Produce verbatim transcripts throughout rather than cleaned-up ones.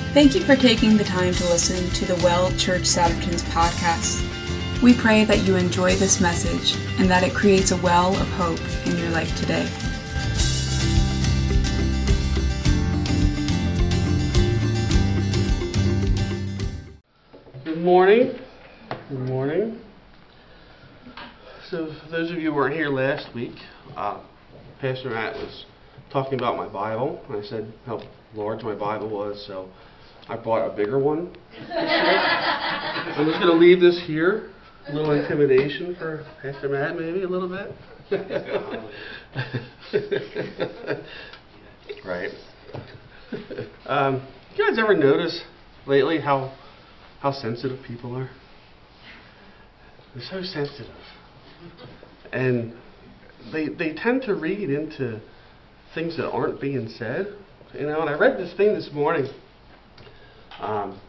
Thank you for taking the time to listen to the Well Church Satterton's podcast. We pray that you enjoy this message and that it creates a well of hope in your life today. Good morning. Good morning. So, for those of you who weren't here last week, uh, Pastor Matt was talking about my Bible. I said how large my Bible was, so I bought a bigger one. I'm just going to leave this here. A little intimidation for Pastor Matt, maybe a little bit. Right. Um, you guys ever notice lately how how sensitive people are? They're so sensitive, and they they tend to read into things that aren't being said. You know, and I read this thing this morning. Um,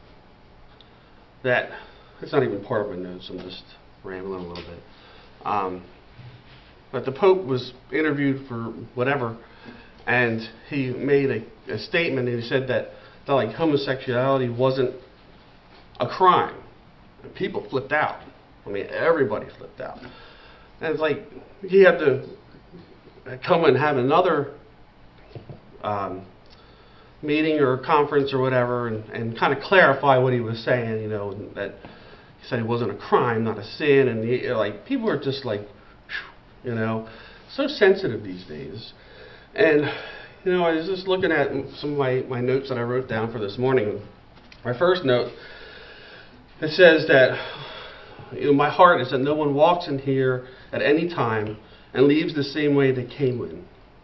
that it's not even part of my notes. I'm just rambling a little bit. Um, but the Pope was interviewed for whatever, and he made a, a statement. And he said that, that like homosexuality wasn't a crime. And people flipped out. I mean, everybody flipped out. And it's like he had to come and have another um, meeting or conference or whatever, and, and kind of clarify what he was saying. You know, that he said it wasn't a crime, not a sin, and he, like people are just like, you know, so sensitive these days. And you know, I was just looking at some of my, my notes that I wrote down for this morning. My first note, it says that, you know, my heart is that no one walks in here at any time and leaves the same way they came in.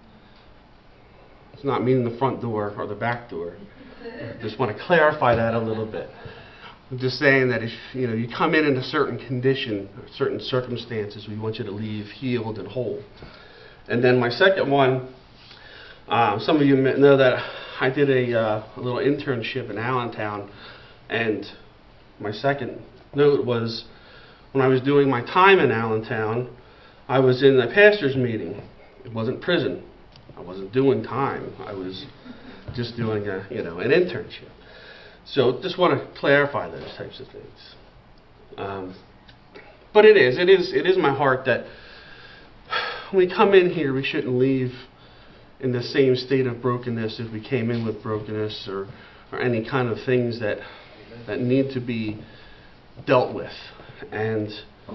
It's not meaning the front door or the back door. I just want to clarify that a little bit. I'm just saying that if you know you come in in a certain condition, or certain circumstances, we want you to leave healed and whole. And then my second one, uh, some of you know that I did a, uh, a little internship in Allentown, and my second note was when I was doing my time in Allentown, I was in a pastor's meeting. It wasn't prison. I wasn't doing time. I was just doing a, you know, an internship. So just want to clarify those types of things. Um, but it is, it is, it is my heart that when we come in here, we shouldn't leave in the same state of brokenness if we came in with brokenness or, or any kind of things that that need to be dealt with. And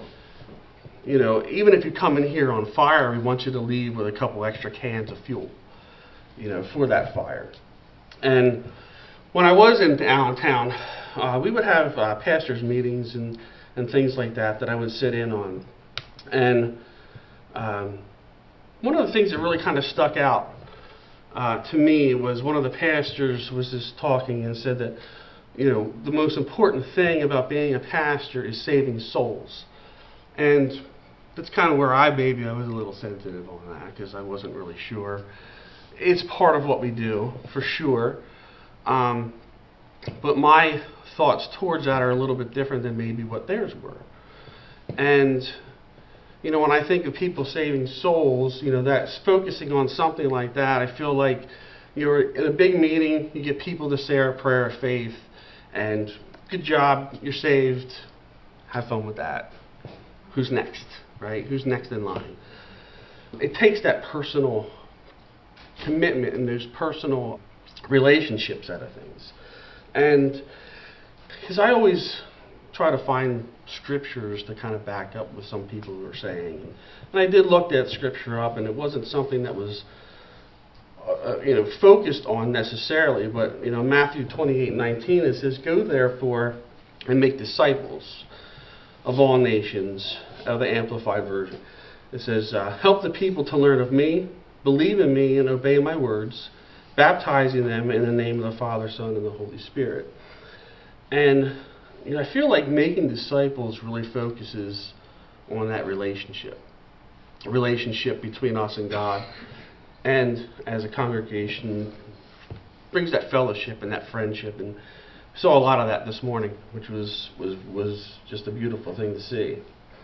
you know, even if you come in here on fire, we want you to leave with a couple extra cans of fuel, you know, for that fire. And when I was in Allentown, uh, we would have uh, pastors' meetings and, and things like that that I would sit in on. And um, one of the things that really kind of stuck out uh, to me was one of the pastors was just talking and said that, you know, the most important thing about being a pastor is saving souls. And that's kind of where I, maybe I was a little sensitive on that because I wasn't really sure. It's part of what we do, for sure. Um, but my thoughts towards that are a little bit different than maybe what theirs were. And, you know, when I think of people saving souls, you know, that's focusing on something like that, I feel like you're in a big meeting, you get people to say our prayer of faith, and good job, you're saved, have fun with that. Who's next, right? Who's next in line? It takes that personal commitment and those personal relationships out of things. And because I always try to find scriptures to kind of back up what some people were saying. And I did look that scripture up, and it wasn't something that was uh, you know, focused on necessarily, but you know, Matthew twenty-eight nineteen, it says, "Go therefore and make disciples of all nations," of the Amplified Version. It says, uh, "Help the people to learn of me, believe in me, and obey my words, baptizing them in the name of the Father, Son, and the Holy Spirit." And you know, I feel like making disciples really focuses on that relationship, relationship between us and God, and as a congregation, brings that fellowship and that friendship. And saw a lot of that this morning, which was was was just a beautiful thing to see.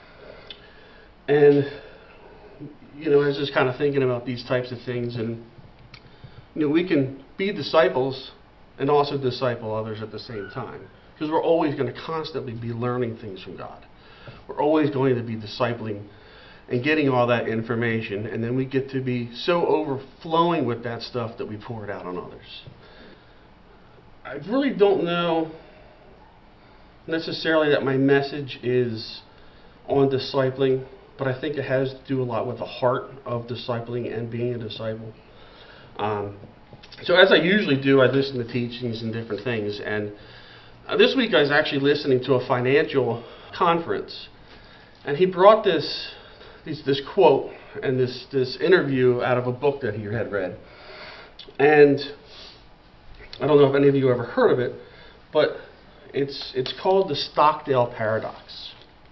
And you know, I was just kind of thinking about these types of things, and you know, we can be disciples and also disciple others at the same time. Because we're always going to constantly be learning things from God. We're always going to be discipling and getting all that information, and then we get to be so overflowing with that stuff that we pour it out on others. I really don't know necessarily that my message is on discipling, but I think it has to do a lot with the heart of discipling and being a disciple. Um, so as I usually do, I listen to teachings and different things, and uh, this week I was actually listening to a financial conference, and he brought this this, this quote and this, this interview out of a book that he had read. And I don't know if any of you ever heard of it, but it's it's called the Stockdale Paradox.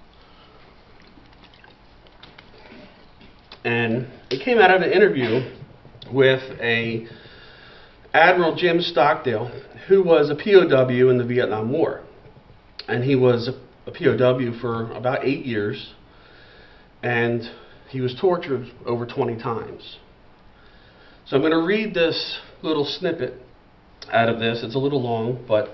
And it came out of an interview with a Admiral Jim Stockdale, who was a P O W in the Vietnam War. And he was a, a P O W for about eight years, and he was tortured over twenty times. So I'm going to read this little snippet out of this. It's a little long, but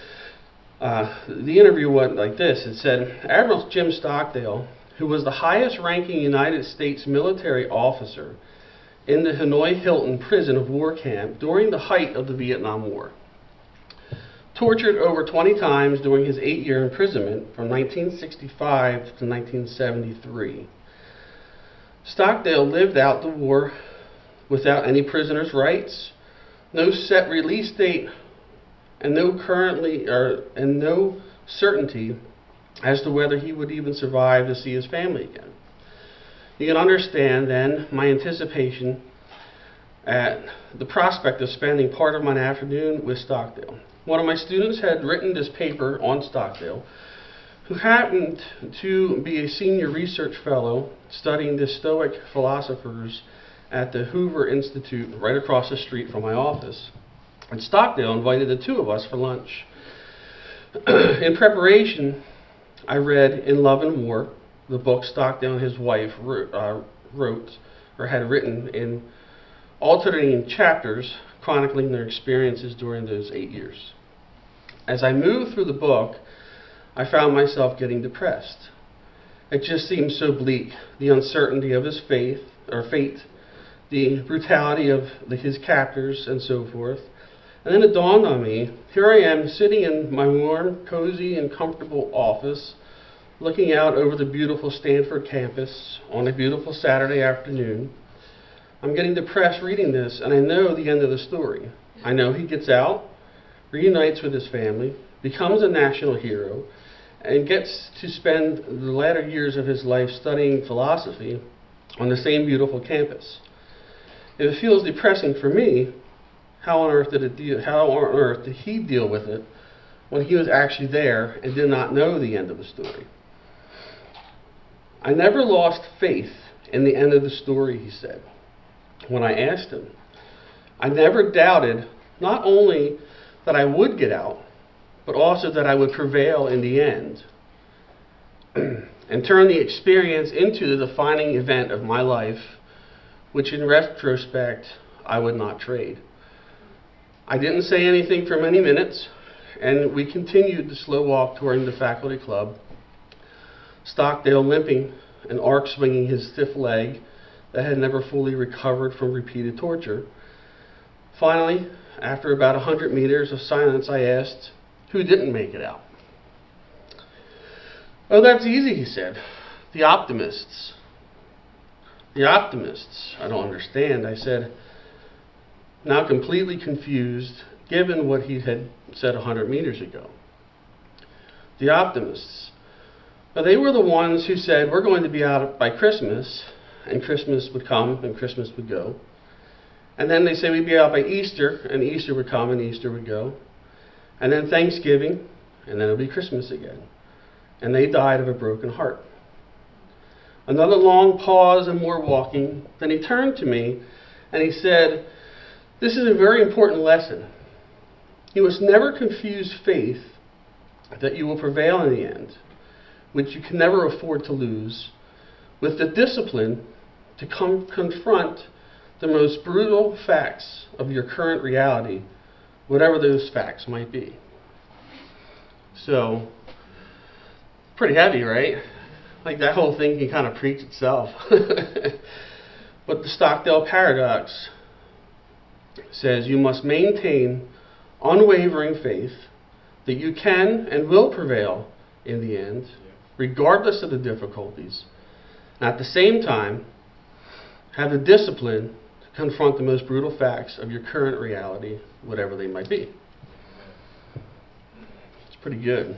uh, the interview went like this. It said, Admiral Jim Stockdale, who was the highest ranking United States military officer in the Hanoi Hilton prison of war camp during the height of the Vietnam War, tortured over twenty times during his eight-year imprisonment from nineteen sixty-five to nineteen seventy-three. Stockdale lived out the war without any prisoner's rights, no set release date, and no currently or and no certainty as to whether he would even survive to see his family again. You can understand then my anticipation at the prospect of spending part of my afternoon with Stockdale. One of my students had written this paper on Stockdale, who happened to be a senior research fellow studying the Stoic philosophers at the Hoover Institute right across the street from my office. And Stockdale invited the two of us for lunch. In preparation, I read In Love and War, the book Stockdale and his wife wrote, uh, wrote or had written in alternating chapters chronicling their experiences during those eight years. As I moved through the book, I found myself getting depressed. It just seemed so bleak, the uncertainty of his faith or fate, the brutality of the, his captors, and so forth. And then it dawned on me, here I am sitting in my warm, cozy, and comfortable office, looking out over the beautiful Stanford campus on a beautiful Saturday afternoon. I'm getting depressed reading this, and I know the end of the story. I know he gets out, reunites with his family, becomes a national hero, and gets to spend the latter years of his life studying philosophy on the same beautiful campus. If it feels depressing for me, how on earth did it deal, how on earth did he deal with it when he was actually there and did not know the end of the story? I never lost faith in the end of the story, he said, when I asked him. I never doubted not only that I would get out, but also that I would prevail in the end and turn the experience into the defining event of my life, which in retrospect I would not trade. I didn't say anything for many minutes, and we continued the slow walk toward the faculty club, Stockdale limping and arc swinging his stiff leg that had never fully recovered from repeated torture. Finally, after about a hundred meters of silence, I asked, who didn't make it out? Oh, that's easy, he said. The optimists. The optimists. I don't understand. I said, now completely confused, given what he had said a hundred meters ago. The optimists. Now, they were the ones who said, we're going to be out by Christmas, and Christmas would come, and Christmas would go. And then they say we'd be out by Easter, and Easter would come, and Easter would go. And then Thanksgiving, and then it would be Christmas again. And they died of a broken heart. Another long pause and more walking. Then he turned to me, and he said, this is a very important lesson. You must never confuse faith that you will prevail in the end, which you can never afford to lose, with the discipline to come confront the most brutal facts of your current reality whatever those facts might be. So, pretty heavy, right? Like that whole thing can kind of preach itself. But the Stockdale Paradox says you must maintain unwavering faith that you can and will prevail in the end, regardless of the difficulties. And at the same time, have the discipline to confront the most brutal facts of your current reality, whatever they might be. It's pretty good.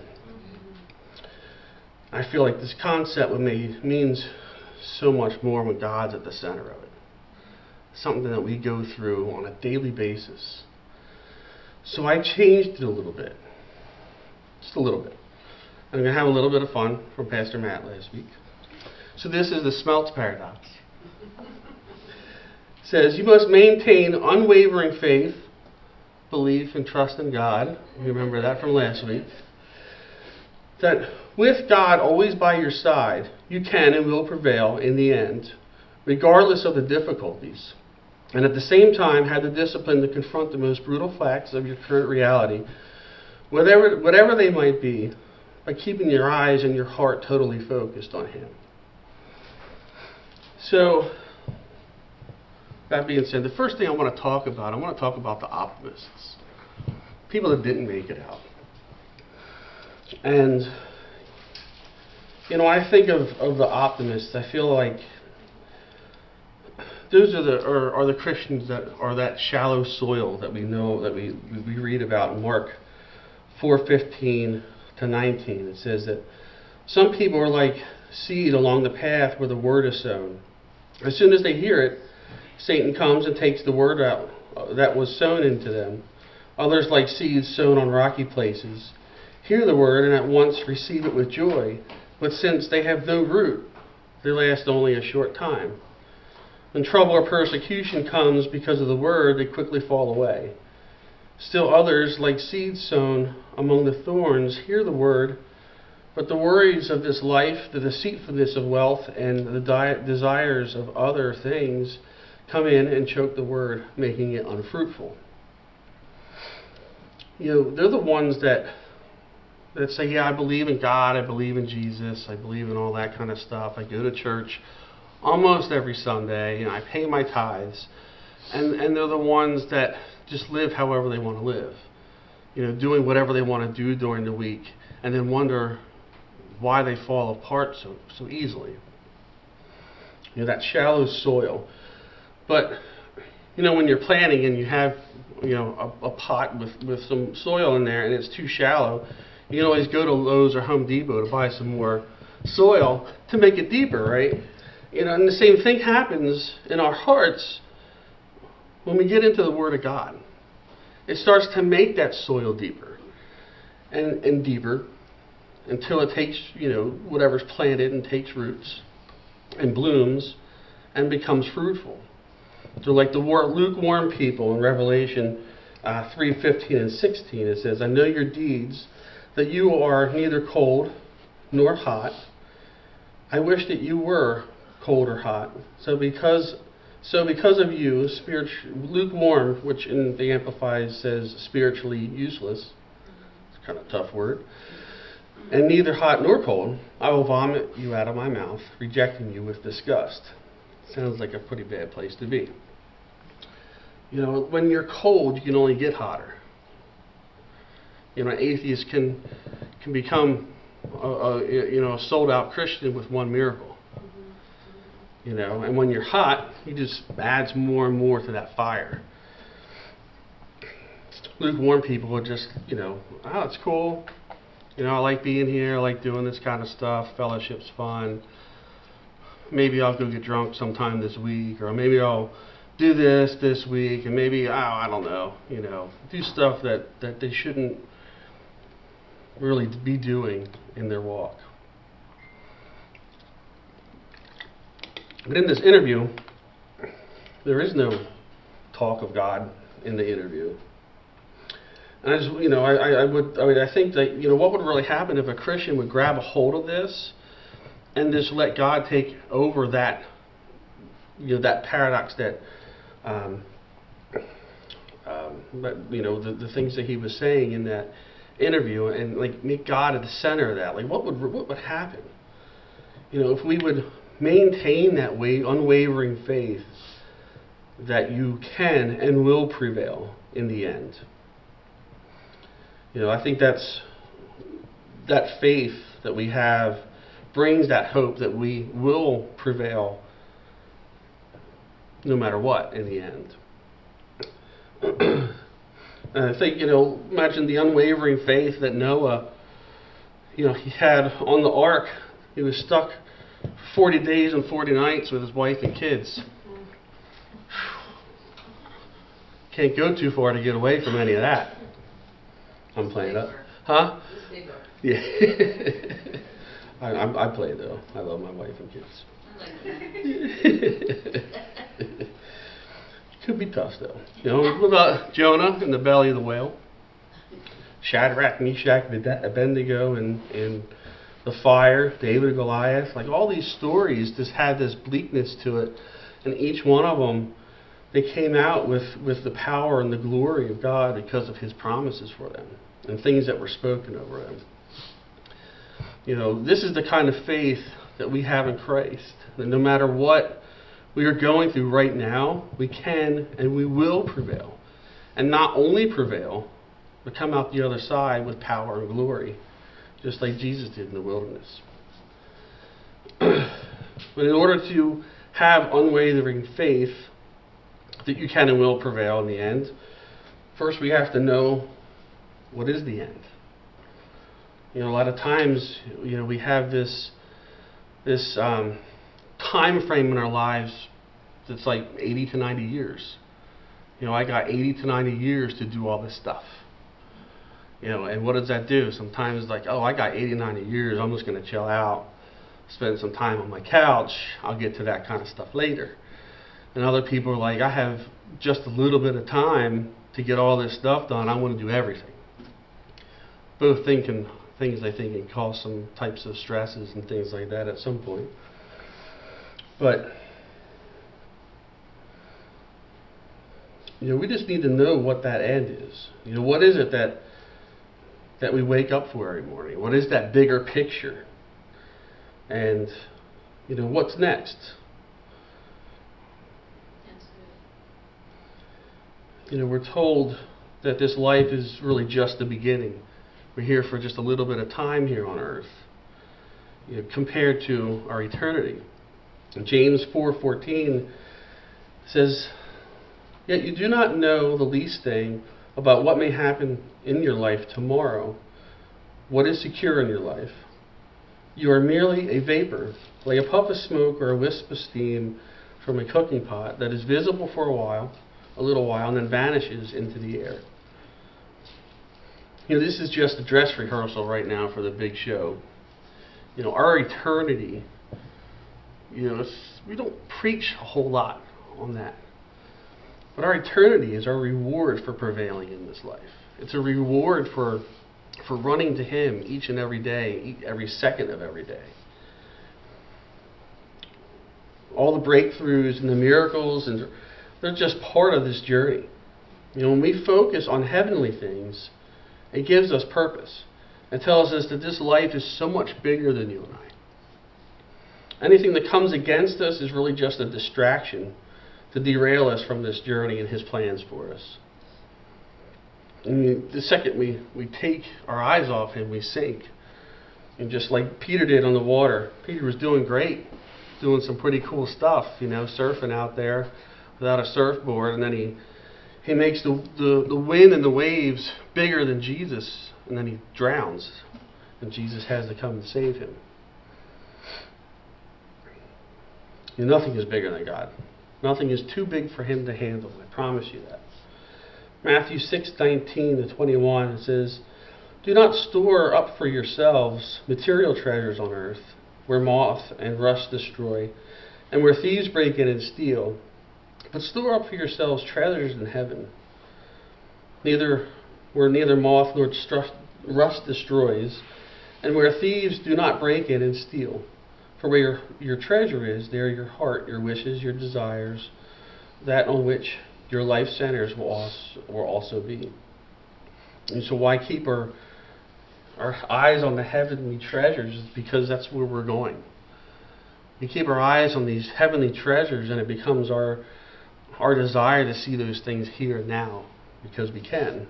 I feel like this concept with me means so much more when God's at the center of it. Something that we go through on a daily basis. So I changed it a little bit. Just a little bit. I'm going to have a little bit of fun from Pastor Matt last week. So this is the Smelts Paradox. It says, you must maintain unwavering faith, belief, and trust in God. You remember that from last week. That with God always by your side, you can and will prevail in the end, regardless of the difficulties. And at the same time, have the discipline to confront the most brutal facts of your current reality, whatever, whatever they might be, by keeping your eyes and your heart totally focused on Him. So, that being said, the first thing I want to talk about, I want to talk about the optimists. People that didn't make it out. And, you know, I think of, of the optimists, I feel like those are the are, are the Christians that are that shallow soil that we know, that we, we read about in Mark four fifteen to nineteen. It says that some people are like seed along the path where the word is sown. As soon as they hear it, Satan comes and takes the word out that was sown into them. Others, like seeds sown on rocky places, hear the word and at once receive it with joy. But since they have no root, they last only a short time. When trouble or persecution comes because of the word, they quickly fall away. Still others, like seeds sown among the thorns, hear the word, but the worries of this life, the deceitfulness of wealth, and the di- desires of other things come in and choke the word, making it unfruitful. You know, they're the ones that that say, yeah, I believe in God, I believe in Jesus, I believe in all that kind of stuff. I go to church almost every Sunday, and I pay my tithes. And and they're the ones that just live however they want to live. You know, doing whatever they want to do during the week, and then wonder why they fall apart so so easily. You know, that shallow soil. But, you know, when you're planting and you have, you know, a, a pot with, with some soil in there and it's too shallow, you can always go to Lowe's or Home Depot to buy some more soil to make it deeper, right? You know, and the same thing happens in our hearts when we get into the Word of God. It starts to make that soil deeper and, and deeper until it takes, you know, whatever's planted and takes roots and blooms and becomes fruitful. So like the lukewarm people in Revelation uh, three fifteen and sixteen, it says, I know your deeds, that you are neither cold nor hot. I wish that you were cold or hot. So because so because of you, spirit, lukewarm, which in the Amplified says spiritually useless, it's kind of a tough word, and neither hot nor cold, I will vomit you out of my mouth, rejecting you with disgust. Sounds like a pretty bad place to be. You know, when you're cold, you can only get hotter. You know, an atheist can can become a, a you know a sold out Christian with one miracle. You know, and when you're hot, he just adds more and more to that fire. Lukewarm people are just, you know, oh, it's cool. You know, I like being here. I like doing this kind of stuff. Fellowship's fun. Maybe I'll go get drunk sometime this week, or maybe I'll do this this week, and maybe, oh, I don't know, you know, do stuff that, that they shouldn't really be doing in their walk. But in this interview, there is no talk of God in the interview. And I just, you know, I, I would, I mean, I think that, you know, what would really happen if a Christian would grab a hold of this and just let God take over that, you know, that paradox that um, um, but you know the, the things that he was saying in that interview, and like make God at the center of that. Like what would what would happen? You know, if we would maintain that way unwavering faith that you can and will prevail in the end. You know, I think that's that faith that we have brings that hope that we will prevail no matter what in the end. And I think, you know, imagine the unwavering faith that Noah, you know, he had on the ark. He was stuck forty days and forty nights with his wife and kids. Can't go too far to get away from any of that. I'm playing up. Huh? Yeah. I, I, I play though. I love my wife and kids. Could be tough though. You know, what about Jonah in the belly of the whale? Shadrach, Meshach, Abednego, and and the fire, David and Goliath. Like all these stories just had this bleakness to it, and each one of them, they came out with with the power and the glory of God because of His promises for them and things that were spoken over them. You know, this is the kind of faith that we have in Christ. That no matter what we are going through right now, we can and we will prevail. And not only prevail, but come out the other side with power and glory, just like Jesus did in the wilderness. But in order to have unwavering faith that you can and will prevail in the end, first we have to know what is the end. You know, a lot of times, you know, we have this this um, time frame in our lives that's like eighty to ninety years. You know, I got eighty to ninety years to do all this stuff. You know, and what does that do? Sometimes it's like, oh, I got eighty, ninety years, I'm just going to chill out, spend some time on my couch, I'll get to that kind of stuff later. And other people are like, I have just a little bit of time to get all this stuff done, I want to do everything. Both thinking things I think can cause some types of stresses and things like that at some point. But you know, we just need to know what that end is. You know, what is it that that we wake up for every morning? What is that bigger picture? And you know, what's next? You know, we're told that this life is really just the beginning. We're here for just a little bit of time here on earth, you know, compared to our eternity. And James four fourteen says, "Yet you do not know the least thing about what may happen in your life tomorrow. What is secure in your life? You are merely a vapor, like a puff of smoke or a wisp of steam from a cooking pot that is visible for a while, a little while, and then vanishes into the air." You know, this is just a dress rehearsal right now for the big show. You know, our eternity, you know, it's, we don't preach a whole lot on that. But our eternity is our reward for prevailing in this life. It's a reward for for running to Him each and every day, every second of every day. All the breakthroughs and the miracles, and they're just part of this journey. You know, when we focus on heavenly things, it gives us purpose. It tells us that this life is so much bigger than you and I. Anything that comes against us is really just a distraction to derail us from this journey and His plans for us. And the second we, we take our eyes off Him, we sink. And just like Peter did on the water, Peter was doing great, doing some pretty cool stuff, you know, surfing out there without a surfboard, and then he he makes the, the, the wind and the waves bigger than Jesus, and then he drowns, and Jesus has to come and save him. You know, nothing is bigger than God. Nothing is too big for Him to handle. I promise you that. Matthew six nineteen to twenty-one, it says, "Do not store up for yourselves material treasures on earth, where moth and rust destroy, and where thieves break in and steal. But store up for yourselves treasures in heaven, neither where neither moth nor rust destroys, and where thieves do not break in and steal. For where your, your treasure is, there your heart, your wishes, your desires, that on which your life centers will also, will also be. And so why keep our, our eyes on the heavenly treasures? Is because that's where we're going. We keep our eyes on these heavenly treasures, and it becomes our, our desire to see those things here and now, because we can.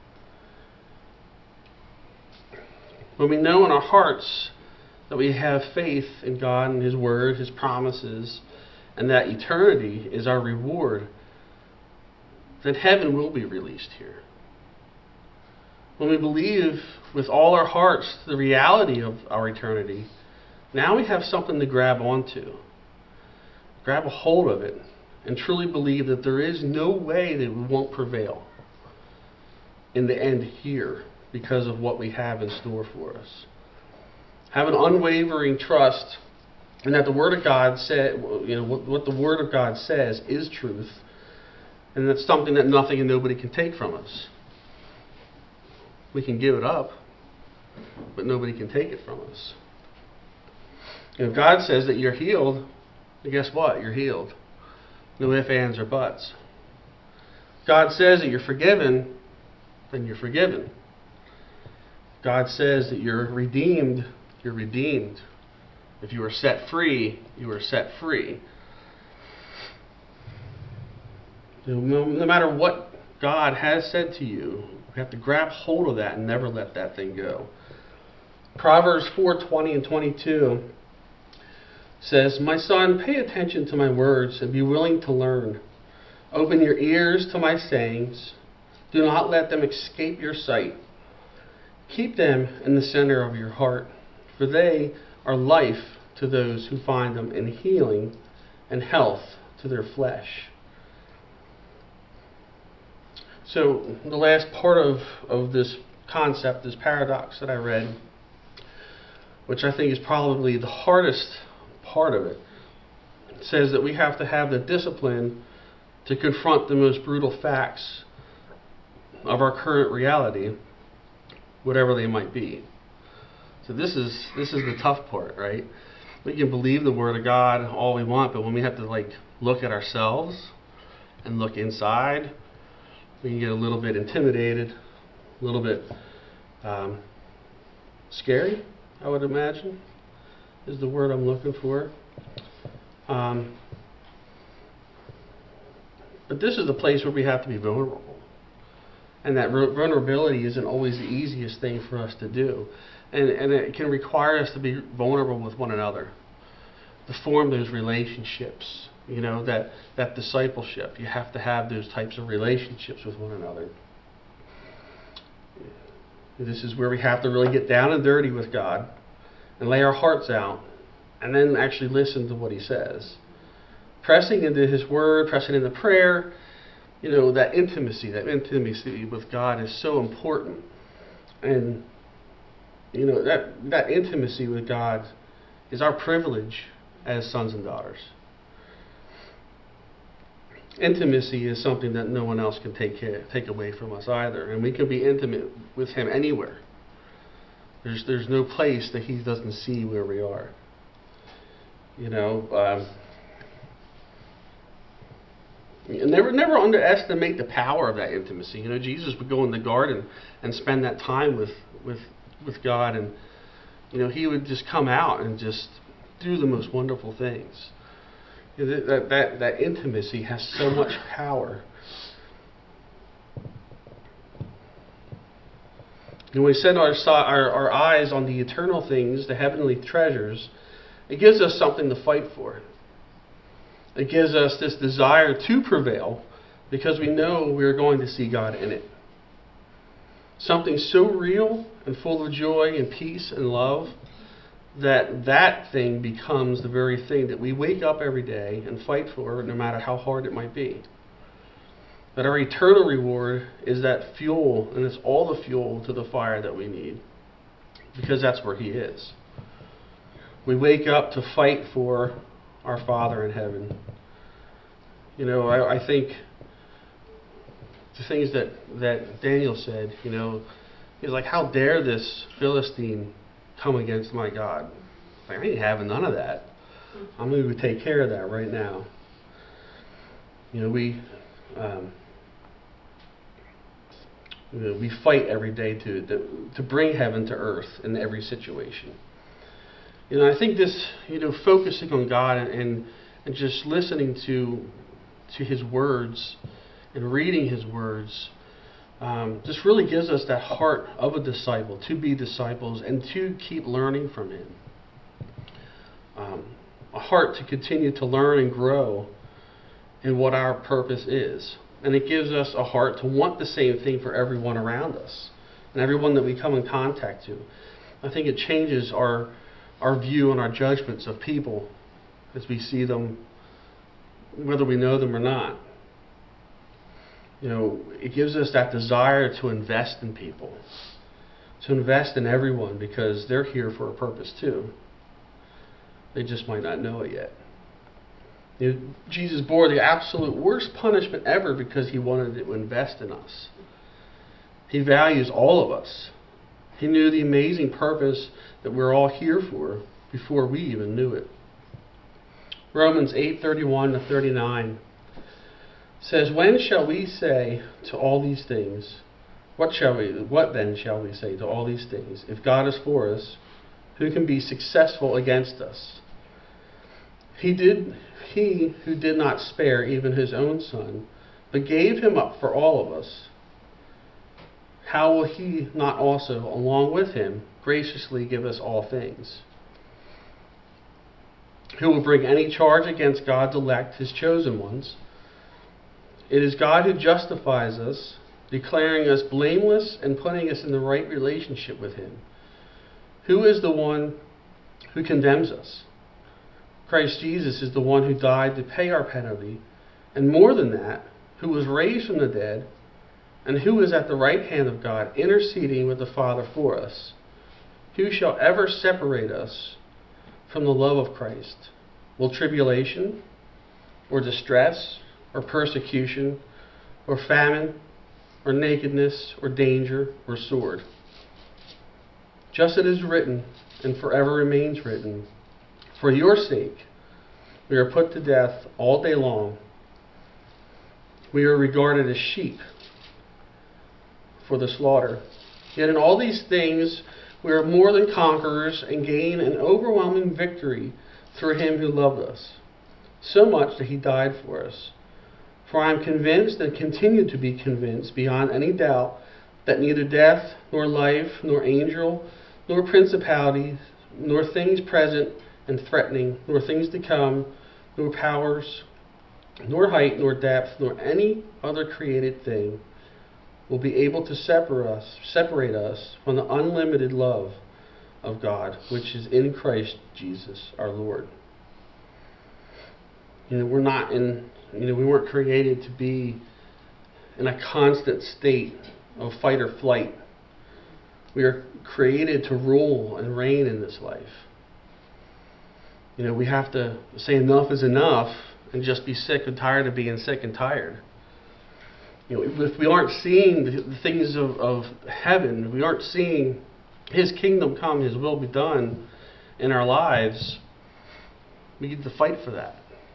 When we know in our hearts that we have faith in God and His Word, His promises, and that eternity is our reward, then heaven will be released here. When we believe with all our hearts the reality of our eternity, now we have something to grab onto. Grab a hold of it and truly believe that there is no way that we won't prevail in the end here because of what we have in store for us. Have an unwavering trust in that the Word of God said, you know, what, what the Word of God says is truth, and that's something that nothing and nobody can take from us. We can give it up, but nobody can take it from us. And if God says that you're healed, then guess what? You're healed. No ifs, ands, or buts. God says that you're forgiven, then you're forgiven. God says that you're redeemed, you're redeemed. If you are set free, you are set free. No, no matter what God has said to you, you have to grab hold of that and never let that thing go. Proverbs four twenty and twenty-two says, "My son, pay attention to my words and be willing to learn. Open your ears to my sayings. Do not let them escape your sight. Keep them in the center of your heart, for they are life to those who find them, and healing and health to their flesh." So the last part of, of this concept, this paradox that I read, which I think is probably the hardest part of it, says that we have to have the discipline to confront the most brutal facts of our current reality, whatever they might be. So this is this is the tough part, right? We can believe the Word of God all we want, but when we have to like look at ourselves and look inside, we can get a little bit intimidated, a little bit um, scary, I would imagine, is the word I'm looking for. Um, but this is the place where we have to be vulnerable. And that vulnerability isn't always the easiest thing for us to do. And, and it can require us to be vulnerable with one another, to form those relationships, you know, that, that discipleship. You have to have those types of relationships with one another. This is where we have to really get down and dirty with God and lay our hearts out and then actually listen to what He says. Pressing into His Word, pressing into prayer, you know, that intimacy, that intimacy with God is so important. And, you know, that, that intimacy with God is our privilege as sons and daughters. Intimacy is something that no one else can take care, take away from us either. And we can be intimate with Him anywhere. There's there's no place that He doesn't see where we are. You know, um, never never underestimate the power of that intimacy. You know, Jesus would go in the garden and spend that time with with with God, and you know, He would just come out and just do the most wonderful things. You know, that, that, that intimacy has so much power. When we set our, our, our eyes on the eternal things, the heavenly treasures, it gives us something to fight for. It gives us this desire to prevail because we know we're going to see God in it. Something so real and full of joy and peace and love that that thing becomes the very thing that we wake up every day and fight for, no matter how hard it might be. That our eternal reward is that fuel, and it's all the fuel to the fire that we need, because that's where He is. We wake up to fight for our Father in heaven. You know, I, I think the things that, that Daniel said, you know, he's like, how dare this Philistine come against my God? Like, I ain't having none of that. I'm going to take care of that right now. You know, we Um, you know, we fight every day to, to to bring heaven to earth in every situation. You know, I think this, you know, focusing on God and and, and just listening to to His words and reading His words, um, just really gives us that heart of a disciple, to be disciples and to keep learning from Him. Um, a heart to continue to learn and grow in what our purpose is. And it gives us a heart to want the same thing for everyone around us and everyone that we come in contact to. I think it changes our our view and our judgments of people as we see them, whether we know them or not. You know, it gives us that desire to invest in people, to invest in everyone, because they're here for a purpose too. They just might not know it yet. You know, Jesus bore the absolute worst punishment ever because He wanted to invest in us. He values all of us. He knew the amazing purpose that we're all here for before we even knew it. Romans eight thirty-one to thirty-nine says, "When shall we say to all these things? What shall we? What then shall we say to all these things? If God is for us, who can be successful against us? He did. He who did not spare even His own Son, but gave Him up for all of us, how will He not also, along with Him, graciously give us all things? Who will bring any charge against God's elect, His chosen ones? It is God who justifies us, declaring us blameless and putting us in the right relationship with Him. Who is the one who condemns us? Christ Jesus is the one who died to pay our penalty, and more than that, who was raised from the dead, and who is at the right hand of God, interceding with the Father for us. Who shall ever separate us from the love of Christ? Will tribulation, or distress, or persecution, or famine, or nakedness, or danger, or sword? Just as it is written, and forever remains written, for your sake, we are put to death all day long. We are regarded as sheep for the slaughter. Yet in all these things, we are more than conquerors and gain an overwhelming victory through Him who loved us, so much that He died for us. For I am convinced and continue to be convinced beyond any doubt that neither death, nor life, nor angel, nor principalities, nor things present and threatening, nor things to come, nor powers, nor height, nor depth, nor any other created thing will be able to separate us, separate us from the unlimited love of God, which is in Christ Jesus our Lord. You know, we're not in, you know, we weren't created to be in a constant state of fight or flight. We are created to rule and reign in this life. You know, we have to say enough is enough and just be sick and tired of being sick and tired. You know, if we aren't seeing the things of, of heaven, we aren't seeing His kingdom come, His will be done in our lives, we need to fight for that.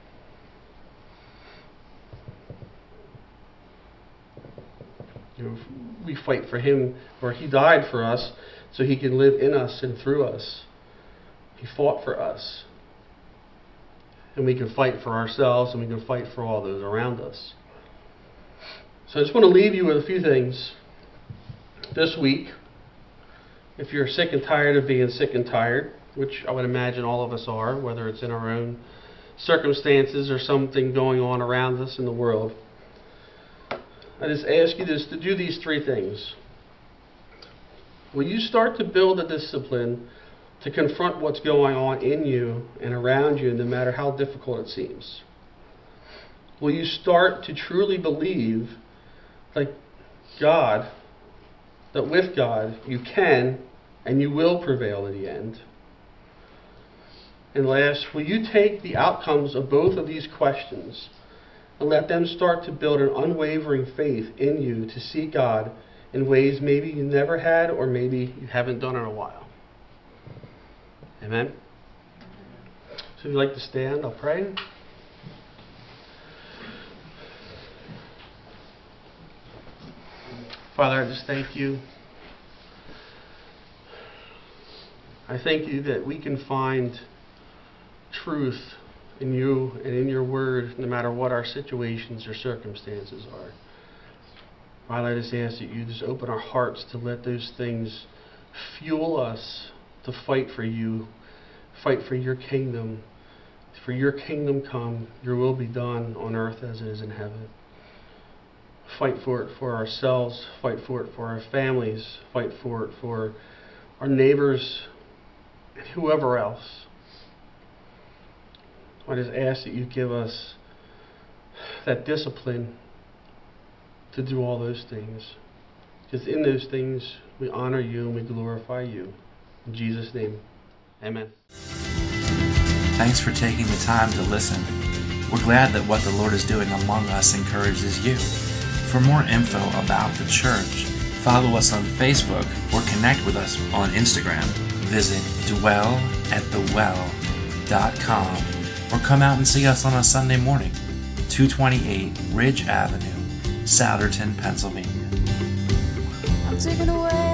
You know, we fight for Him, for He died for us so He can live in us and through us. He fought for us. And we can fight for ourselves, and we can fight for all those around us. So I just want to leave you with a few things this week. If you're sick and tired of being sick and tired, which I would imagine all of us are, whether it's in our own circumstances or something going on around us in the world, I just ask you this, to do these three things. Will you start to build a discipline to confront what's going on in you and around you, no matter how difficult it seems? Will you start to truly believe that God, that with God you can and you will prevail in the end? And last, will you take the outcomes of both of these questions and let them start to build an unwavering faith in you to see God in ways maybe you never had or maybe you haven't done in a while? Amen? So if you'd like to stand, I'll pray. Father, I just thank you. I thank you that we can find truth in you and in your word, no matter what our situations or circumstances are. Father, I just ask that you just open our hearts to let those things fuel us to fight for you, fight for your kingdom, for your kingdom come, your will be done on earth as it is in heaven. Fight for it for ourselves, fight for it for our families, fight for it for our neighbors, and whoever else. I just ask that you give us that discipline to do all those things. Because in those things, we honor you and we glorify you. In Jesus' name, amen. Thanks for taking the time to listen. We're glad that what the Lord is doing among us encourages you. For more info about the church, follow us on Facebook or connect with us on Instagram. Visit dwell at the well dot com or come out and see us on a Sunday morning, two twenty-eight Ridge Avenue, Souderton, Pennsylvania. I'm taken away.